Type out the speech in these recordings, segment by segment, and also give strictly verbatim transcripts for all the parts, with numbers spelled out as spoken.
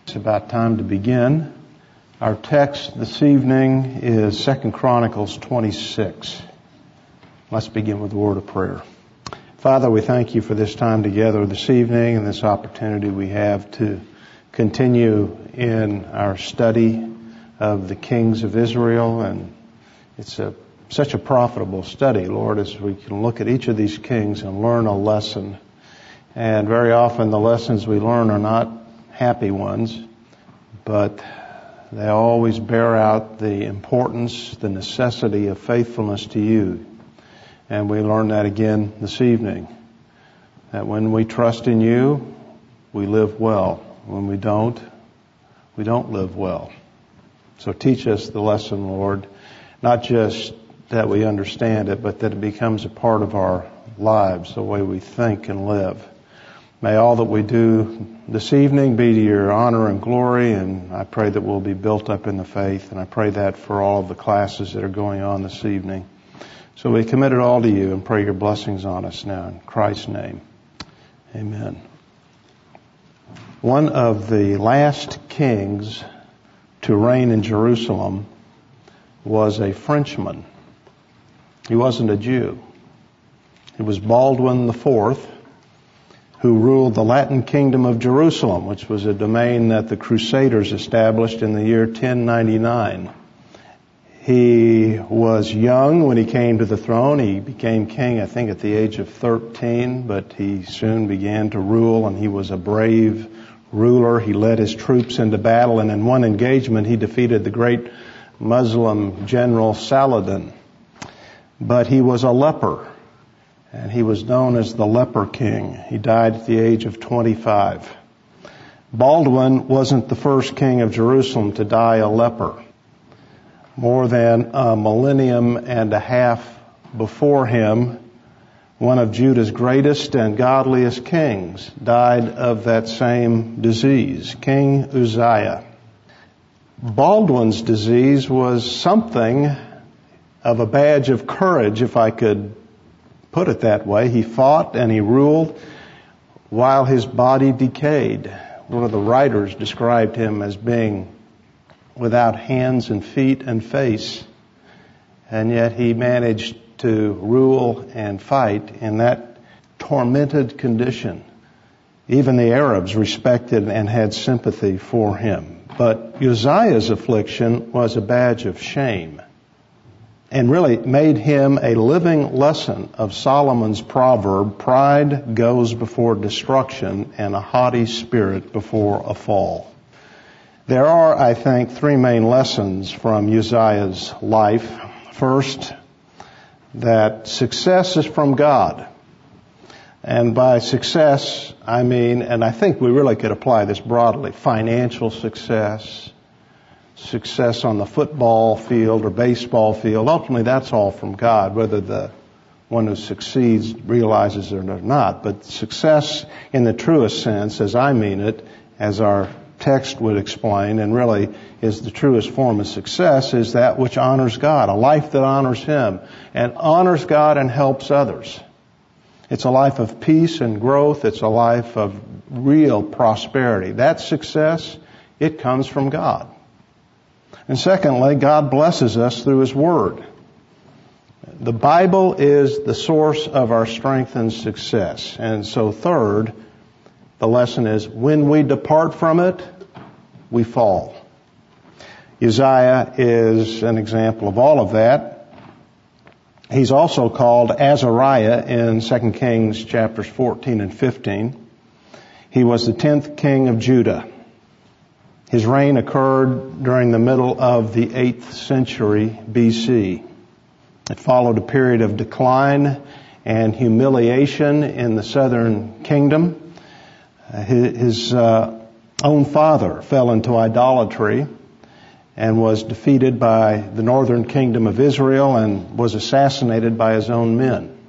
It's about time to begin. Our text this evening is Second Chronicles twenty-six. Let's begin with a word of prayer. Father, we thank you for this time together this evening and this opportunity we have to continue in our study of the kings of Israel. And it's a, such a profitable study, Lord, as we can look at each of these kings and learn a lesson. And very often the lessons we learn are not happy ones, but they always bear out the importance, the necessity of faithfulness to you. And we learn that again this evening, that when we trust in you, we live well. When we don't, we don't live well. So teach us the lesson, Lord, not just that we understand it, but that it becomes a part of our lives, the way we think and live. May all that we do this evening be to your honor and glory, and I pray that we'll be built up in the faith, and I pray that for all of the classes that are going on this evening. So we commit it all to you and pray your blessings on us now. In Christ's name, amen. One of the last kings to reign in Jerusalem was a Frenchman. He wasn't a Jew. He was Baldwin the Fourth, who ruled the Latin kingdom of Jerusalem, which was a domain that the Crusaders established in the year ten ninety-nine. He was young when he came to the throne. He became king, I think, at the age of thirteen, but he soon began to rule, and he was a brave ruler. He led his troops into battle, and in one engagement he defeated the great Muslim general Saladin. But he was a leper, and he was known as the Leper King. He died at the age of twenty-five. Baldwin wasn't the first king of Jerusalem to die a leper. More than a millennium and a half before him, one of Judah's greatest and godliest kings died of that same disease, King Uzziah. Baldwin's disease was something of a badge of courage, if I could put it that way. He fought and he ruled while his body decayed. One of the writers described him as being without hands and feet and face, and yet he managed to rule and fight in that tormented condition. Even the Arabs respected and had sympathy for him. But Uzziah's affliction was a badge of shame, and really made him a living lesson of Solomon's proverb, pride goes before destruction and a haughty spirit before a fall. There are, I think, three main lessons from Uzziah's life. First, that success is from God. And by success, I mean, and I think we really could apply this broadly, financial success, success on the football field or baseball field. Ultimately, that's all from God, whether the one who succeeds realizes it or not. But success in the truest sense, as I mean it, as our text would explain, and really is the truest form of success, is that which honors God, a life that honors Him, and honors God and helps others. It's a life of peace and growth. It's a life of real prosperity. That success, it comes from God. And secondly, God blesses us through His Word. The Bible is the source of our strength and success. And so third, the lesson is when we depart from it, we fall. Uzziah is an example of all of that. He's also called Azariah in Second Kings chapters fourteen and fifteen. He was the tenth king of Judah. His reign occurred during the middle of the eighth century B C. It followed a period of decline and humiliation in the southern kingdom. His uh, own father fell into idolatry and was defeated by the northern kingdom of Israel and was assassinated by his own men.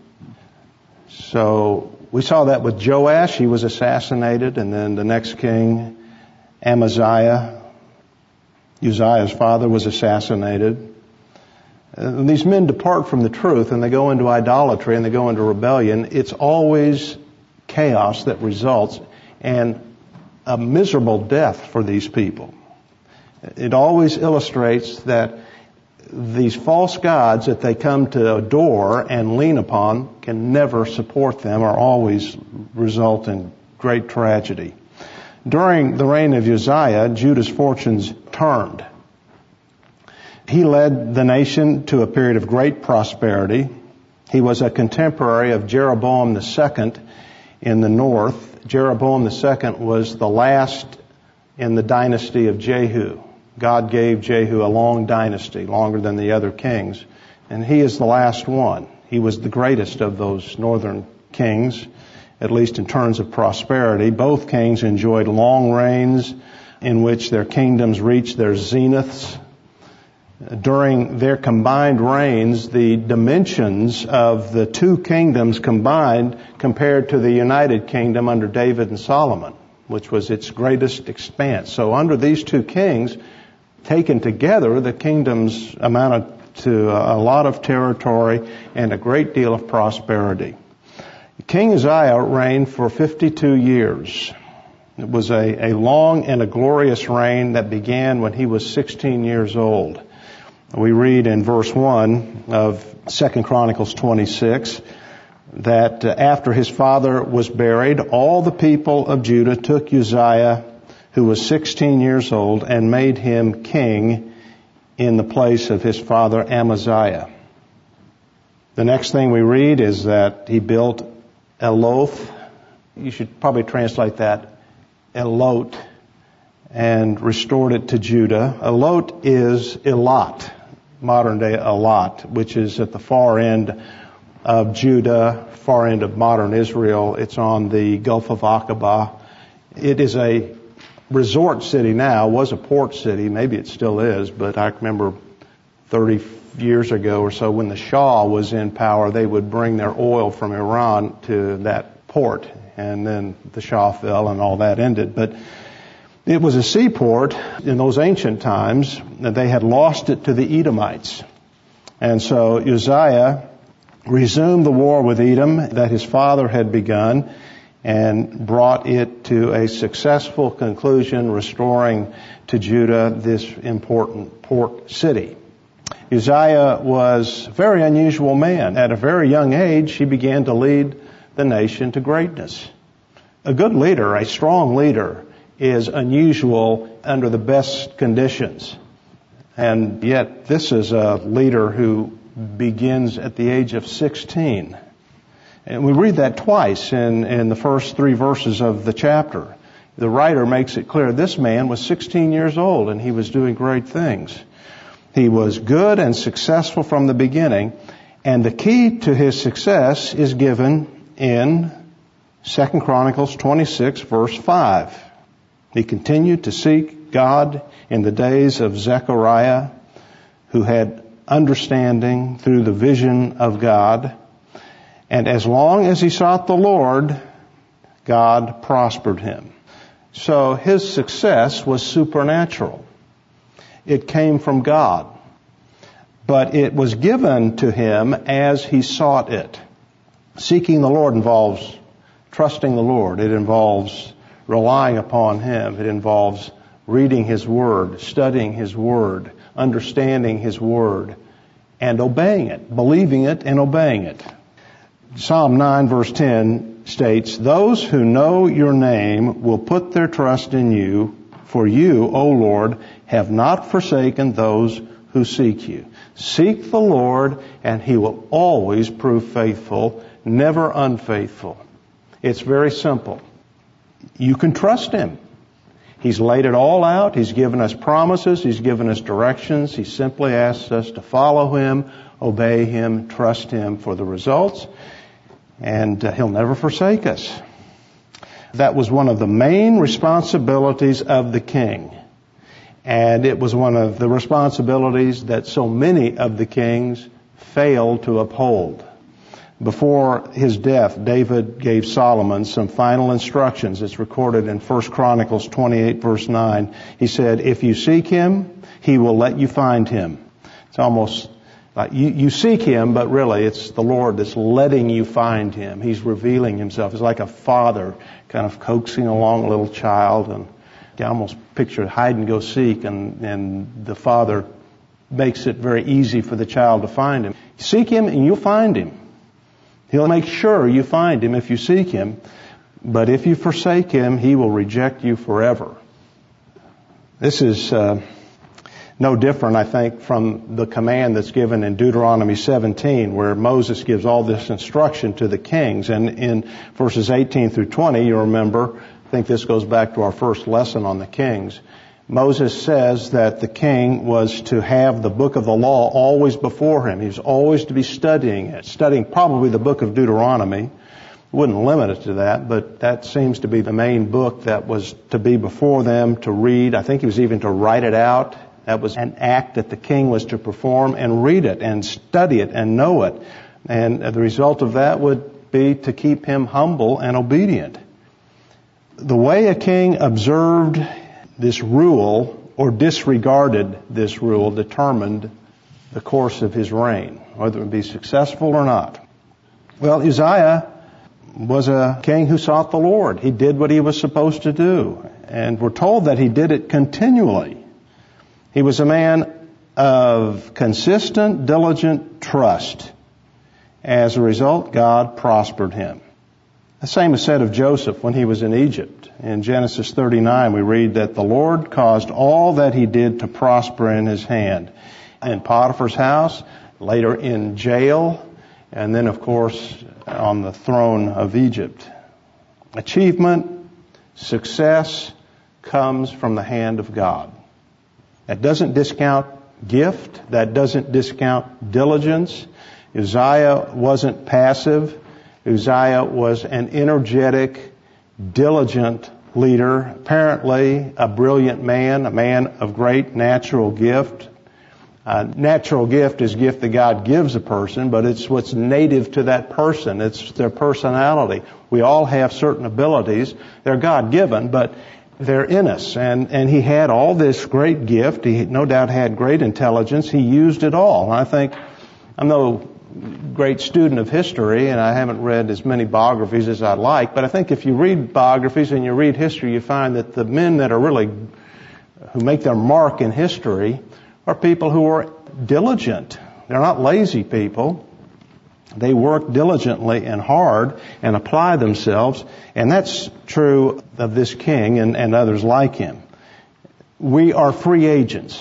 So we saw that with Joash. He was assassinated, and then the next king, Amaziah, Uzziah's father, was assassinated. And these men depart from the truth and they go into idolatry and they go into rebellion. It's always chaos that results, and a miserable death for these people. It always illustrates that these false gods that they come to adore and lean upon can never support them or always result in great tragedy. During the reign of Uzziah, Judah's fortunes turned. He led the nation to a period of great prosperity. He was a contemporary of Jeroboam the Second in the north. Jeroboam the Second was the last in the dynasty of Jehu. God gave Jehu a long dynasty, longer than the other kings, and he is the last one. He was the greatest of those northern kings, at least in terms of prosperity. Both kings enjoyed long reigns in which their kingdoms reached their zeniths. During their combined reigns, the dimensions of the two kingdoms combined compared to the United Kingdom under David and Solomon, which was its greatest expanse. So under these two kings, taken together, the kingdoms amounted to a lot of territory and a great deal of prosperity. King Uzziah reigned for fifty-two years. It was a, a long and a glorious reign that began when he was sixteen years old. We read in verse one of Second Chronicles twenty-six that after his father was buried, all the people of Judah took Uzziah, who was sixteen years old, and made him king in the place of his father Amaziah. The next thing we read is that he built Eloth. You should probably translate that Elot, and restored it to Judah. Elot is Elat, modern day Elat, which is at the far end of Judah, far end of modern Israel. It's on the Gulf of Aqaba. It is a resort city now, was a port city, maybe it still is, but I remember thirty years ago or so when the Shah was in power, they would bring their oil from Iran to that port, and then the Shah fell and all that ended. But it was a seaport in those ancient times, and they had lost it to the Edomites. And so Uzziah resumed the war with Edom that his father had begun, and brought it to a successful conclusion, restoring to Judah this important port city. Uzziah was a very unusual man. At a very young age, he began to lead the nation to greatness. A good leader, a strong leader, is unusual under the best conditions. And yet, this is a leader who begins at the age of sixteen. And we read that twice in, in the first three verses of the chapter. The writer makes it clear this man was sixteen years old and he was doing great things. He was good and successful from the beginning, and the key to his success is given in Second Chronicles twenty-six, verse five. He continued to seek God in the days of Zechariah, who had understanding through the vision of God. And as long as he sought the Lord, God prospered him. So his success was supernatural. It came from God. But it was given to him as he sought it. Seeking the Lord involves trusting the Lord. It involves relying upon Him. It involves reading His Word, studying His Word, understanding His Word, and obeying it, believing it and obeying it. Psalm nine verse ten states, "Those who know your name will put their trust in you, for you, O Lord, have not forsaken those who seek you." Seek the Lord, and He will always prove faithful, never unfaithful. It's very simple. You can trust Him. He's laid it all out. He's given us promises. He's given us directions. He simply asks us to follow Him, obey Him, trust Him for the results, and uh, He'll never forsake us. That was one of the main responsibilities of the king. And it was one of the responsibilities that so many of the kings failed to uphold. Before his death, David gave Solomon some final instructions. It's recorded in First Chronicles twenty-eight, verse nine. He said, "If you seek Him, He will let you find Him." It's almost Like you, you seek Him, but really it's the Lord that's letting you find Him. He's revealing Himself. It's like a father kind of coaxing along a little child, and you almost picture hide and go seek, and, and the father makes it very easy for the child to find Him. Seek Him and you'll find Him. He'll make sure you find Him if you seek Him. But if you forsake Him, He will reject you forever. This is uh, no different, I think, from the command that's given in Deuteronomy seventeen, where Moses gives all this instruction to the kings. And in verses eighteen through twenty, you remember, I think this goes back to our first lesson on the kings. Moses says that the king was to have the book of the law always before him. He was always to be studying it, studying probably the book of Deuteronomy. Wouldn't limit it to that, but that seems to be the main book that was to be before them to read. I think he was even to write it out. That was an act that the king was to perform, and read it and study it and know it. And the result of that would be to keep him humble and obedient. The way a king observed this rule or disregarded this rule determined the course of his reign, whether it would be successful or not. Well, Uzziah was a king who sought the Lord. He did what he was supposed to do. And we're told that he did it continually. He was a man of consistent, diligent trust. As a result, God prospered him. The same is said of Joseph when he was in Egypt. In Genesis thirty-nine, we read that the Lord caused all that he did to prosper in his hand. In Potiphar's house, later in jail, and then, of course, on the throne of Egypt. Achievement, success comes from the hand of God. That doesn't discount gift. That doesn't discount diligence. Uzziah wasn't passive. Uzziah was an energetic, diligent leader, apparently a brilliant man, a man of great natural gift. Uh, natural gift is gift that God gives a person, but it's what's native to that person. It's their personality. We all have certain abilities. They're God-given, but they're in us. And, and he had all this great gift. He no doubt had great intelligence. He used it all. And I think, I'm no great student of history, and I haven't read as many biographies as I'd like, but I think if you read biographies and you read history, you find that the men that are really, who make their mark in history, are people who are diligent. They're not lazy people. They work diligently and hard and apply themselves. And that's true of this king and, and others like him. We are free agents.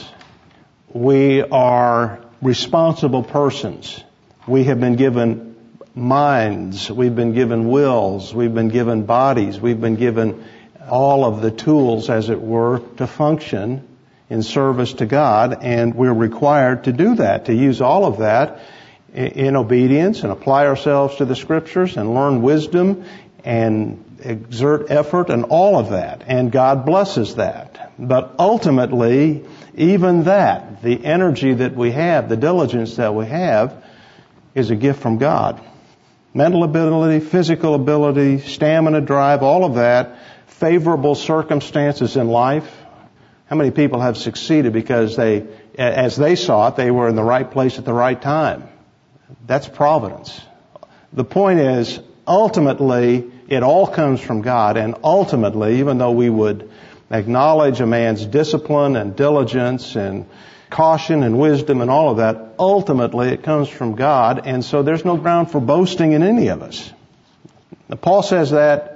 We are responsible persons. We have been given minds. We've been given wills. We've been given bodies. We've been given all of the tools, as it were, to function in service to God, and we're required to do that, to use all of that in obedience and apply ourselves to the Scriptures and learn wisdom and exert effort and all of that. And God blesses that. But ultimately, even that, the energy that we have, the diligence that we have, is a gift from God. Mental ability, physical ability, stamina, drive, all of that, favorable circumstances in life. How many people have succeeded because they, as they saw it, they were in the right place at the right time? That's providence. The point is, ultimately, it all comes from God, and ultimately, even though we would acknowledge a man's discipline and diligence and caution and wisdom and all of that, ultimately it comes from God, and so there's no ground for boasting in any of us. Now, Paul says that,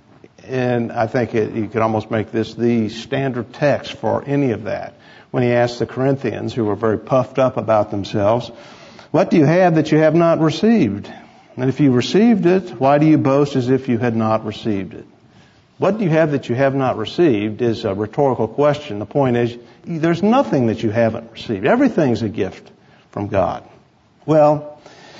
and I think it, you could almost make this the standard text for any of that. When he asked the Corinthians, who were very puffed up about themselves, what do you have that you have not received? And if you received it, why do you boast as if you had not received it? What do you have that you have not received is a rhetorical question. The point is, there's nothing that you haven't received. Everything's a gift from God. Well,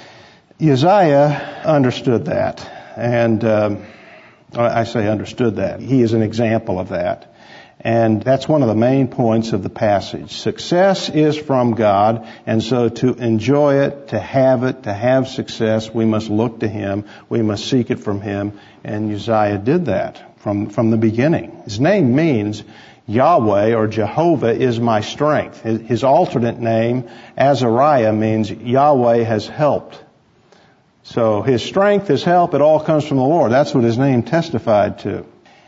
Uzziah understood that, and um, I say understood that. He is an example of that. And that's one of the main points of the passage. Success is from God, and so to enjoy it, to have it, to have success, we must look to Him. We must seek it from Him. And Uzziah did that from, from the beginning. His name means Yahweh or Jehovah is my strength. His alternate name, Azariah, means Yahweh has helped. So his strength, his help, it all comes from the Lord. That's what his name testified to.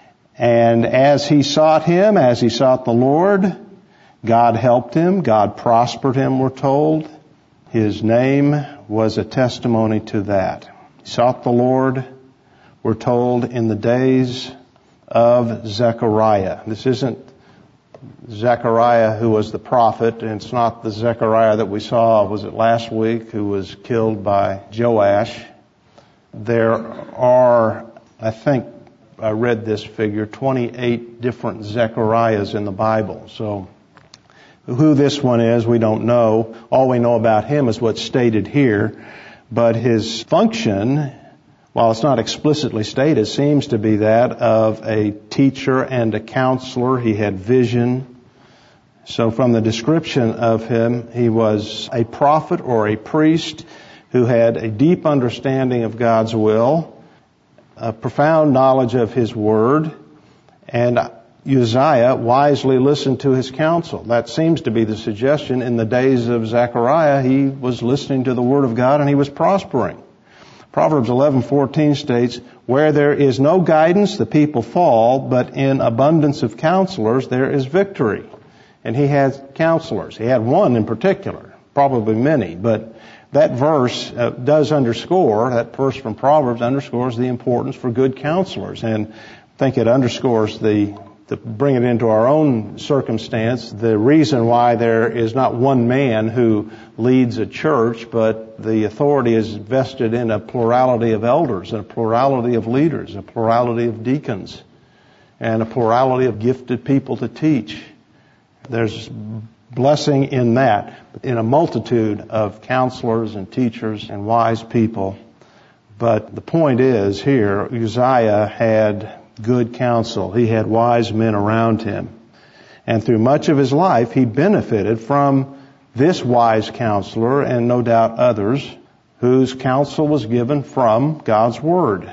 And as he sought him, as he sought the Lord, God helped him. God prospered him, we're told. His name was a testimony to that. He sought the Lord, we're told, in the days of Zechariah. This isn't Zechariah who was the prophet, and it's not the Zechariah that we saw, was it last week, who was killed by Joash. There are, I think, I read this figure, twenty-eight different Zechariahs in the Bible. So who this one is, we don't know. All we know about him is what's stated here. But his function, while it's not explicitly stated, seems to be that of a teacher and a counselor. He had vision. So from the description of him, he was a prophet or a priest who had a deep understanding of God's will, a profound knowledge of His Word, and Uzziah wisely listened to his counsel. That seems to be the suggestion. In the days of Zechariah, he was listening to the Word of God and he was prospering. Proverbs eleven fourteen states, "Where there is no guidance, the people fall, but in abundance of counselors there is victory." And he had counselors. He had one in particular, probably many, but that verse uh, does underscore, that verse from Proverbs underscores the importance for good counselors. And I think it underscores the, to bring it into our own circumstance, the reason why there is not one man who leads a church, but the authority is vested in a plurality of elders, and a plurality of leaders, a plurality of deacons, and a plurality of gifted people to teach. There's blessing in that, in a multitude of counselors and teachers and wise people. But the point is here, Uzziah had good counsel. He had wise men around him. And through much of his life, he benefited from this wise counselor and no doubt others whose counsel was given from God's Word.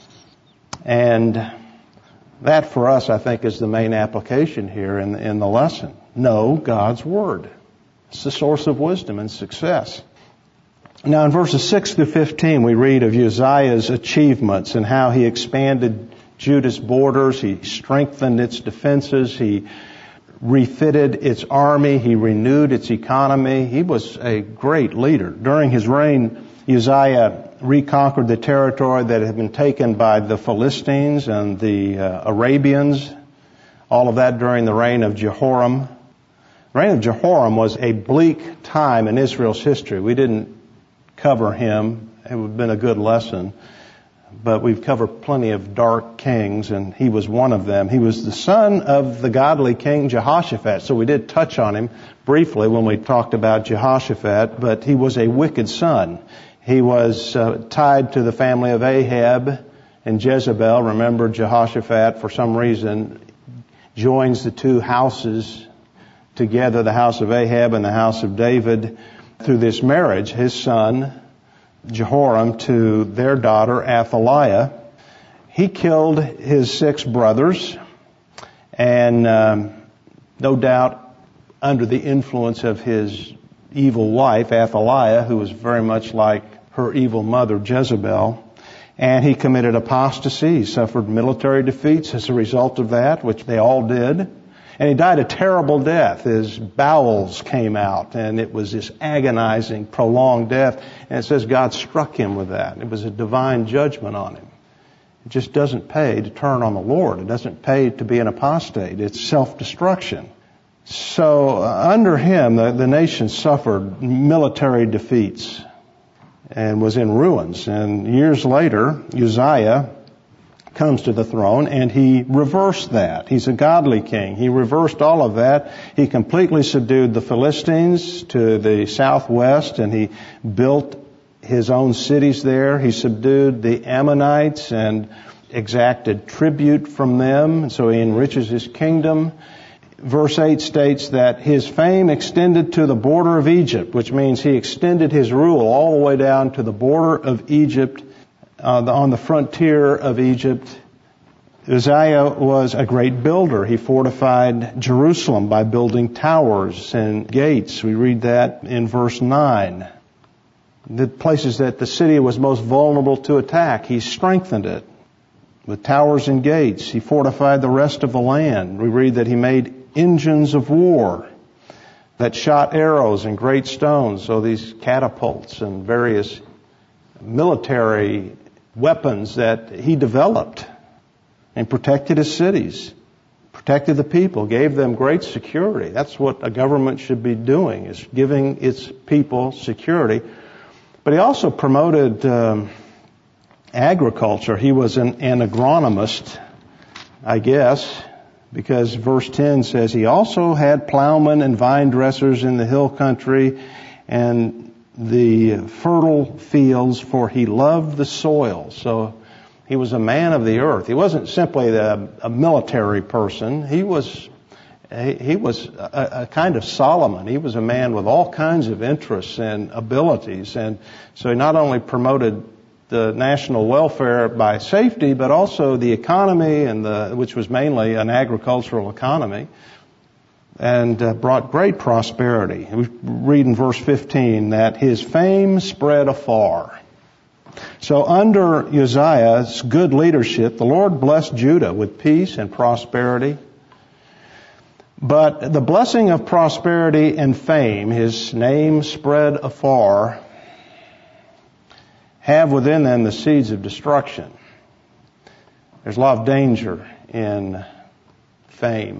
And that for us, I think, is the main application here in, in the lesson. Know God's Word. It's the source of wisdom and success. Now in verses six through fifteen, we read of Uzziah's achievements and how he expanded Judah's borders, he strengthened its defenses, he refitted its army, he renewed its economy. He was a great leader. During his reign, Uzziah reconquered the territory that had been taken by the Philistines and the uh, Arabians. All of that during the reign of Jehoram. The reign of Jehoram was a bleak time in Israel's history. We didn't cover him. It would have been a good lesson. But we've covered plenty of dark kings, and he was one of them. He was the son of the godly king Jehoshaphat. So we did touch on him briefly when we talked about Jehoshaphat, but he was a wicked son. He was uh, tied to the family of Ahab and Jezebel. Remember, Jehoshaphat, for some reason, joins the two houses together, the house of Ahab and the house of David, through this marriage, his son Jehoram to their daughter Athaliah. He killed his six brothers, and um, no doubt under the influence of his evil wife Athaliah, who was very much like her evil mother Jezebel. And he committed apostasy. He suffered military defeats as a result of that, which they all did. And he died a terrible death. His bowels came out, and it was this agonizing, prolonged death. And it says God struck him with that. It was a divine judgment on him. It just doesn't pay to turn on the Lord. It doesn't pay to be an apostate. It's self-destruction. So uh, under him, the, the nation suffered military defeats and was in ruins. And years later, Uzziah comes to the throne, and he reversed that. He's a godly king. He reversed all of that. He completely subdued the Philistines to the southwest, and he built his own cities there. He subdued the Ammonites and exacted tribute from them, and so he enriches his kingdom. Verse eight states that his fame extended to the border of Egypt, which means he extended his rule all the way down to the border of Egypt, Uh, the, on the frontier of Egypt. Uzziah was a great builder. He fortified Jerusalem by building towers and gates. We read that in verse nine. The places that the city was most vulnerable to attack, he strengthened it with towers and gates. He fortified the rest of the land. We read that he made engines of war that shot arrows and great stones. So these catapults and various military weapons that he developed, and protected his cities, protected the people, gave them great security. That's what a government should be doing, is giving its people security. But he also promoted um, agriculture. He was an, an agronomist, I guess, because verse ten says he also had plowmen and vine dressers in the hill country and the fertile fields, for he loved the soil. So he was a man of the earth. He wasn't simply the, a military person. He was he, he was a, a kind of Solomon. He was a man with all kinds of interests and abilities. And so he not only promoted the national welfare by safety, but also the economy, and the which was mainly an agricultural economy, and uh, brought great prosperity. We read in verse fifteen that his fame spread afar. So under Uzziah's good leadership, the Lord blessed Judah with peace and prosperity. But the blessing of prosperity and fame, his name spread afar, have within them the seeds of destruction. There's a lot of danger in fame.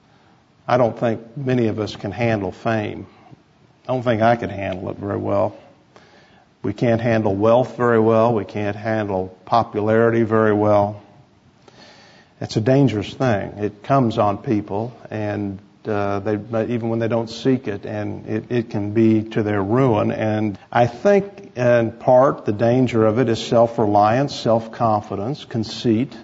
I don't think many of us can handle fame. I don't think I could handle it very well. We can't handle wealth very well. We can't handle popularity very well. It's a dangerous thing. It comes on people, and uh, they, even when they don't seek it, and it, it can be to their ruin. And I think, in part, the danger of it is self-reliance, self-confidence, conceit.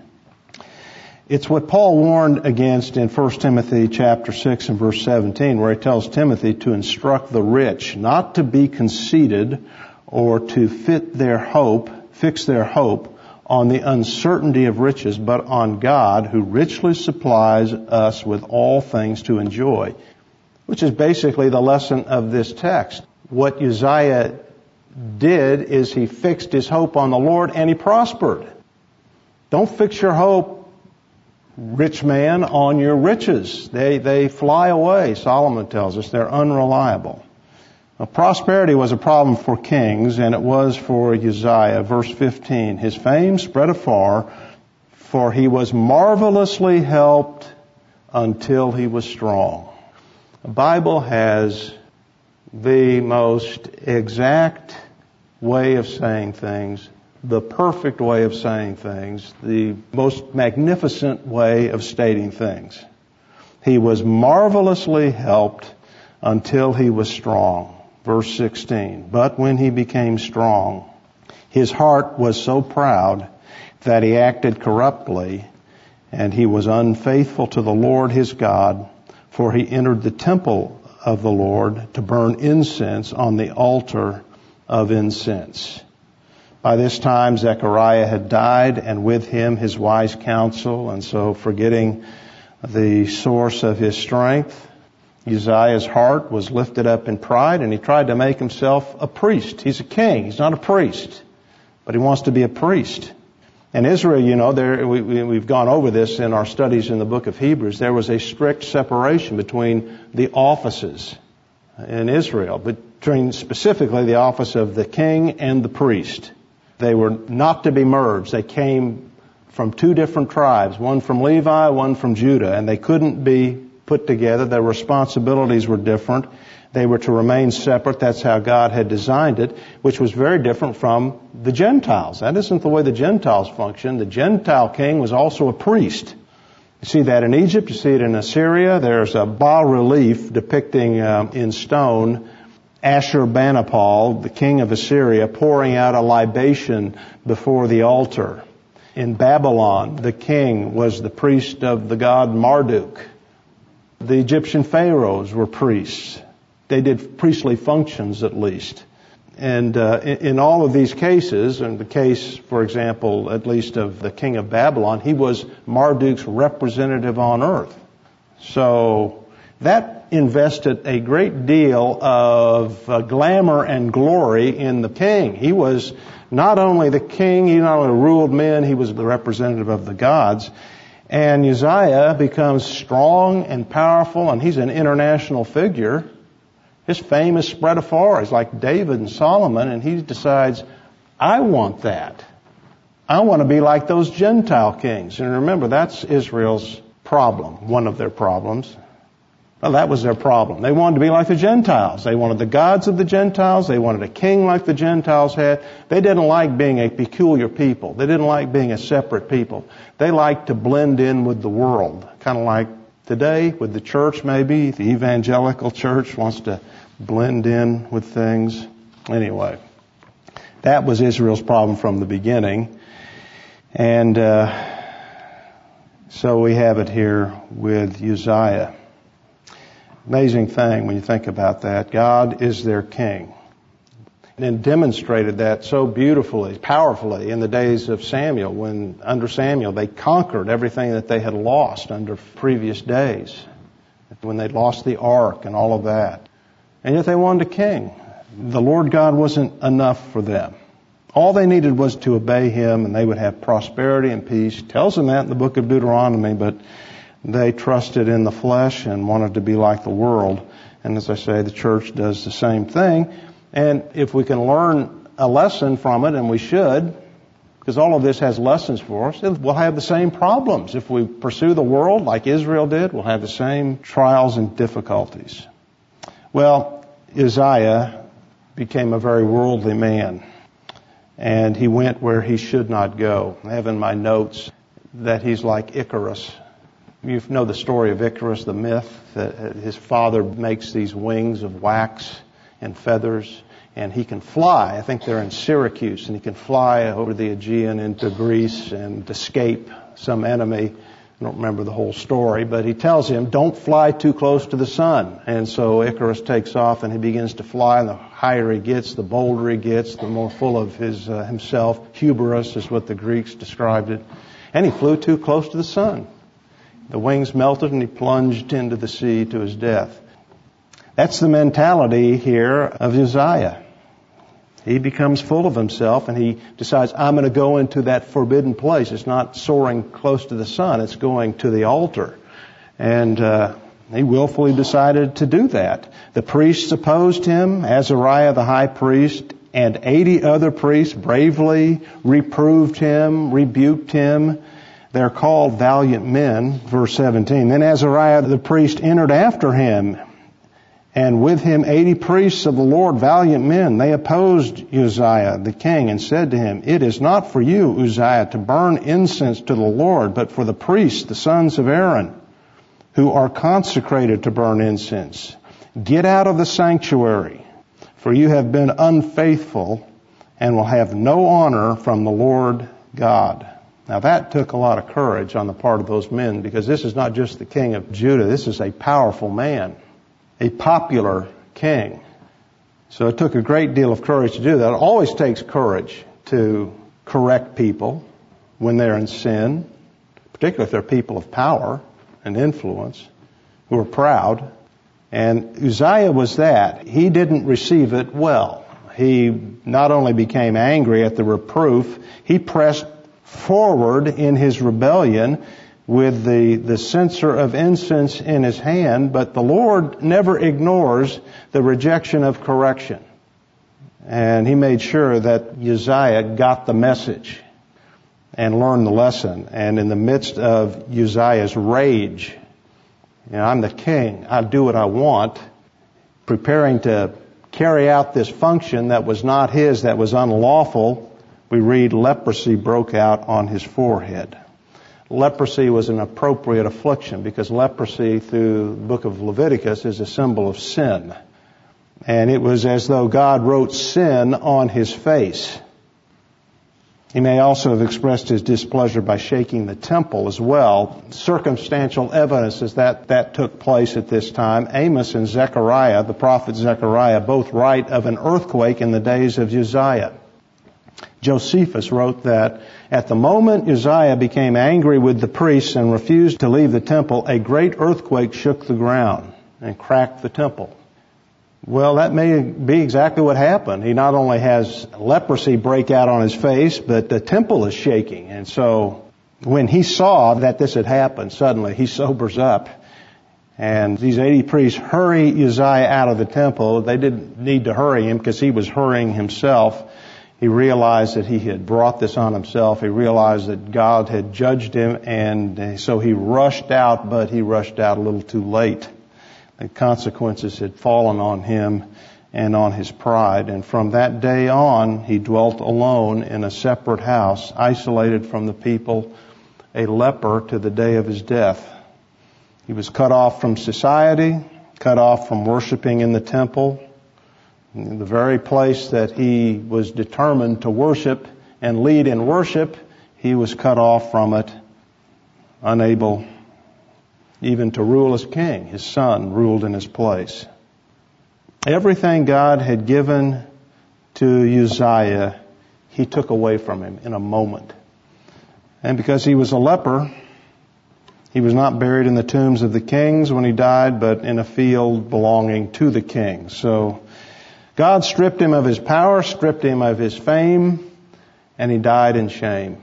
It's what Paul warned against in First Timothy chapter six and verse seventeen, where he tells Timothy to instruct the rich not to be conceited or to fit their hope, fix their hope on the uncertainty of riches, but on God, who richly supplies us with all things to enjoy, which is basically the lesson of this text. What Uzziah did is he fixed his hope on the Lord, and he prospered. Don't fix your hope, rich man, on your riches. They, they fly away, Solomon tells us. They're unreliable. Now, prosperity was a problem for kings, and it was for Uzziah. Verse fifteen, his fame spread afar, for he was marvelously helped until he was strong. The Bible has the most exact way of saying things, the perfect way of saying things, the most magnificent way of stating things. He was marvelously helped until he was strong. Verse sixteen, but when he became strong, his heart was so proud that he acted corruptly, and he was unfaithful to the Lord his God, for he entered the temple of the Lord to burn incense on the altar of incense. By this time, Zechariah had died, and with him his wise counsel, and so forgetting the source of his strength, Uzziah's heart was lifted up in pride, and he tried to make himself a priest. He's a king. He's not a priest, but he wants to be a priest. In Israel, you know, there we, we, we've gone over this in our studies in the book of Hebrews. There was a strict separation between the offices in Israel, between specifically the office of the king and the priest. They were not to be merged. They came from two different tribes, one from Levi, one from Judah, and they couldn't be put together. Their responsibilities were different. They were to remain separate. That's how God had designed it, which was very different from the Gentiles. That isn't the way the Gentiles function. The Gentile king was also a priest. You see that in Egypt. You see it in Assyria. There's a bas-relief depicting um, in stone Ashurbanipal, the king of Assyria, pouring out a libation before the altar. In Babylon, the king was the priest of the god Marduk. The Egyptian pharaohs were priests. They did priestly functions at least. And uh, in, in all of these cases, in the case, for example, at least of the king of Babylon, he was Marduk's representative on earth. So that invested a great deal of uh, glamour and glory in the king. He was not only the king, he not only ruled men, he was the representative of the gods. And Uzziah becomes strong and powerful, and he's an international figure. His fame is spread afar. He's like David and Solomon, and he decides, I want that. I want to be like those Gentile kings. And remember, that's Israel's problem, one of their problems. Well, that was their problem. They wanted to be like the Gentiles. They wanted the gods of the Gentiles. They wanted a king like the Gentiles had. They didn't like being a peculiar people. They didn't like being a separate people. They liked to blend in with the world. Kind of like today with the church maybe. The evangelical church wants to blend in with things. Anyway, that was Israel's problem from the beginning. And uh, so we have it here with Uzziah. Amazing thing when you think about that. God is their king. And demonstrated that so beautifully, powerfully in the days of Samuel, when under Samuel they conquered everything that they had lost under previous days, when they lost the ark and all of that. And yet they wanted a king. The Lord God wasn't enough for them. All they needed was to obey Him, and they would have prosperity and peace. It tells them that in the book of Deuteronomy, but they trusted in the flesh and wanted to be like the world. And as I say, the church does the same thing. And if we can learn a lesson from it, and we should, because all of this has lessons for us, we'll have the same problems. If we pursue the world like Israel did, we'll have the same trials and difficulties. Well, Uzziah became a very worldly man, and he went where he should not go. I have in my notes that he's like Icarus. You know the story of Icarus, the myth, that his father makes these wings of wax and feathers, and he can fly. I think they're in Syracuse, and he can fly over the Aegean into Greece and escape some enemy. I don't remember the whole story, but he tells him, don't fly too close to the sun. And so Icarus takes off and he begins to fly, and the higher he gets, the bolder he gets, the more full of his uh, himself. Hubris is what the Greeks described it. And he flew too close to the sun. The wings melted and he plunged into the sea to his death. That's the mentality here of Uzziah. He becomes full of himself and he decides, I'm going to go into that forbidden place. It's not soaring close to the sun. It's going to the altar. And uh, he willfully decided to do that. The priests opposed him. Azariah, the high priest, and eighty other priests bravely reproved him, rebuked him. They're called valiant men, verse seventeen. Then Azariah the priest entered after him, and with him eighty priests of the Lord, valiant men. They opposed Uzziah the king and said to him, it is not for you, Uzziah, to burn incense to the Lord, but for the priests, the sons of Aaron, who are consecrated to burn incense. Get out of the sanctuary, for you have been unfaithful and will have no honor from the Lord God. Now that took a lot of courage on the part of those men, because this is not just the king of Judah. This is a powerful man, a popular king. So it took a great deal of courage to do that. It always takes courage to correct people when they're in sin, particularly if they're people of power and influence who are proud. And Uzziah was that. He didn't receive it well. He not only became angry at the reproof, he pressed forward in his rebellion with the, the censer of incense in his hand, but the Lord never ignores the rejection of correction. And he made sure that Uzziah got the message and learned the lesson. And in the midst of Uzziah's rage, you know, I'm the king, I do what I want, preparing to carry out this function that was not his, that was unlawful, we read leprosy broke out on his forehead. Leprosy was an appropriate affliction because leprosy through the book of Leviticus is a symbol of sin. And it was as though God wrote sin on his face. He may also have expressed his displeasure by shaking the temple as well. Circumstantial evidence is that that took place at this time. Amos and Zechariah, the prophet Zechariah, both write of an earthquake in the days of Uzziah. Josephus wrote that at the moment Uzziah became angry with the priests and refused to leave the temple, a great earthquake shook the ground and cracked the temple. Well, that may be exactly what happened. He not only has leprosy break out on his face, but the temple is shaking. And so when he saw that this had happened, suddenly he sobers up. And these eighty priests hurry Uzziah out of the temple. They didn't need to hurry him because he was hurrying himself. He realized that he had brought this on himself. He realized that God had judged him, and so he rushed out, but he rushed out a little too late. The consequences had fallen on him and on his pride. And from that day on, he dwelt alone in a separate house, isolated from the people, a leper to the day of his death. He was cut off from society, cut off from worshiping in the temple. In the very place that he was determined to worship and lead in worship, he was cut off from it, unable even to rule as king. His son ruled in his place. Everything God had given to Uzziah, he took away from him in a moment. And because he was a leper, he was not buried in the tombs of the kings when he died, but in a field belonging to the kings. So God stripped him of his power, stripped him of his fame, and he died in shame.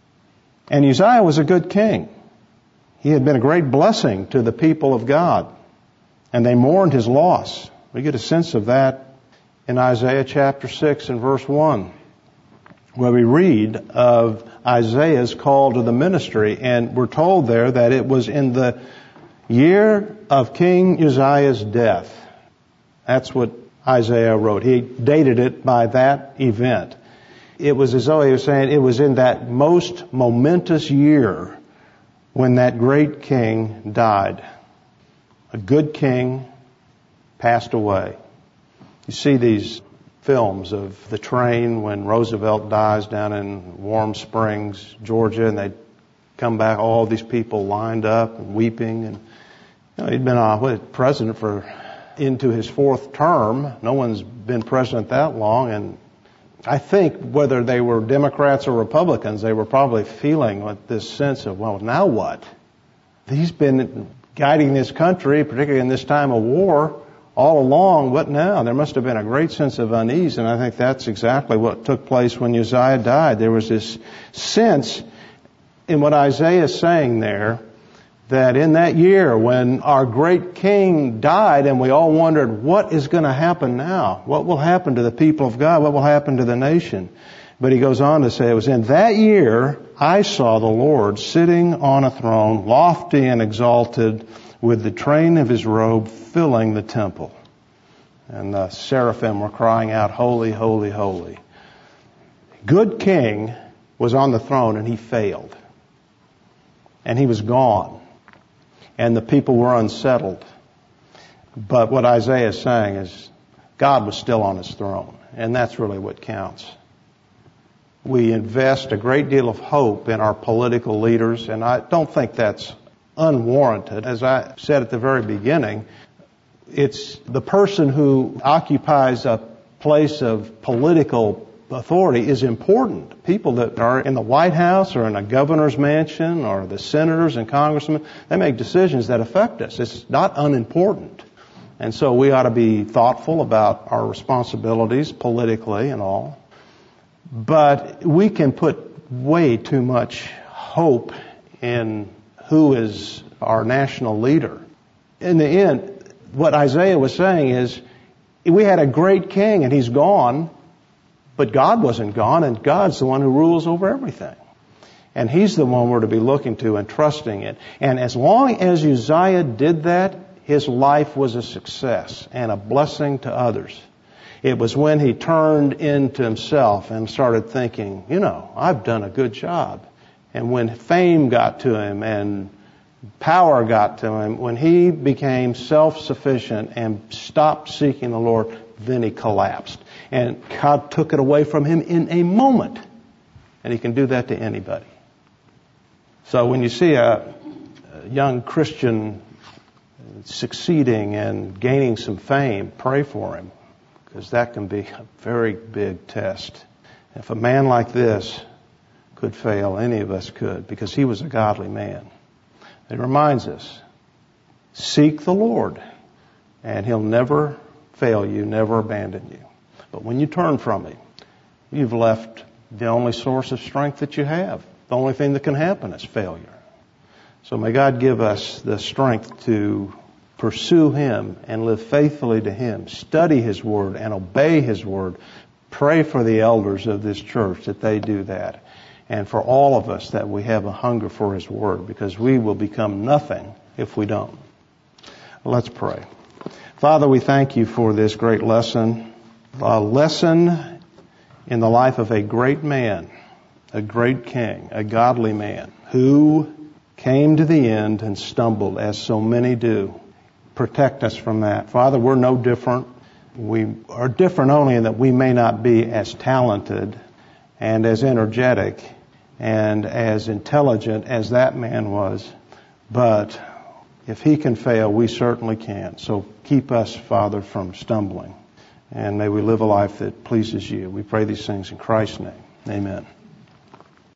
And Uzziah was a good king. He had been a great blessing to the people of God, and they mourned his loss. We get a sense of that in Isaiah chapter six and verse one, where we read of Isaiah's call to the ministry, and we're told there that it was in the year of King Uzziah's death. That's what Isaiah wrote. He dated it by that event. It was as though he was saying it was in that most momentous year when that great king died. A good king passed away. You see these films of the train when Roosevelt dies down in Warm Springs, Georgia, and they come back, all these people lined up and weeping. And you know, he'd been uh, what, president for into his fourth term. No one's been president that long, and I think whether they were Democrats or Republicans, they were probably feeling with this sense of, well, now what? He's been guiding this country, particularly in this time of war, all along. What now? There must have been a great sense of unease, and I think that's exactly what took place when Uzziah died. There was this sense in what Isaiah is saying there, that in that year when our great king died and we all wondered, what is going to happen now? What will happen to the people of God? What will happen to the nation? But he goes on to say, it was in that year I saw the Lord sitting on a throne, lofty and exalted, with the train of his robe filling the temple. And the seraphim were crying out, holy, holy, holy. Good king was on the throne and he failed. And he was gone. And the people were unsettled. But what Isaiah is saying is God was still on his throne. And that's really what counts. We invest a great deal of hope in our political leaders, and I don't think that's unwarranted. As I said at the very beginning, it's the person who occupies a place of political authority is important. People that are in the White House or in a governor's mansion or the senators and congressmen, they make decisions that affect us. It's not unimportant. And so we ought to be thoughtful about our responsibilities politically and all. But we can put way too much hope in who is our national leader. In the end, what Isaiah was saying is, we had a great king and he's gone, but God wasn't gone, and God's the one who rules over everything. And he's the one we're to be looking to and trusting in. And as long as Uzziah did that, his life was a success and a blessing to others. It was when he turned into himself and started thinking, you know, I've done a good job. And when fame got to him and power got to him, when he became self-sufficient and stopped seeking the Lord, then he collapsed. And God took it away from him in a moment. And He can do that to anybody. So when you see a, a young Christian succeeding and gaining some fame, pray for him, because that can be a very big test. If a man like this could fail, any of us could, because he was a godly man. It reminds us, seek the Lord, and He'll never fail you, never abandon you. But when you turn from Him, you've left the only source of strength that you have. The only thing that can happen is failure. So may God give us the strength to pursue Him and live faithfully to Him, study His Word and obey His Word. Pray for the elders of this church that they do that. And for all of us that we have a hunger for His Word, because we will become nothing if we don't. Let's pray. Father, we thank You for this great lesson, a lesson in the life of a great man, a great king, a godly man who came to the end and stumbled, as so many do. Protect us from that. Father, we're no different. We are different only in that we may not be as talented and as energetic and as intelligent as that man was. But if he can fail, we certainly can. So keep us, Father, from stumbling. And may we live a life that pleases You. We pray these things in Christ's name. Amen.